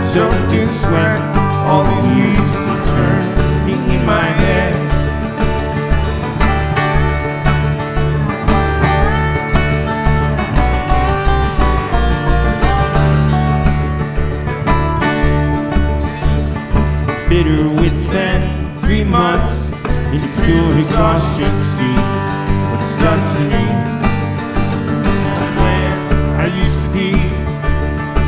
soaked in sweat, all these used to turn in my head. Bitter with sand, 3 months into pure exhaustion. See what it's done to me.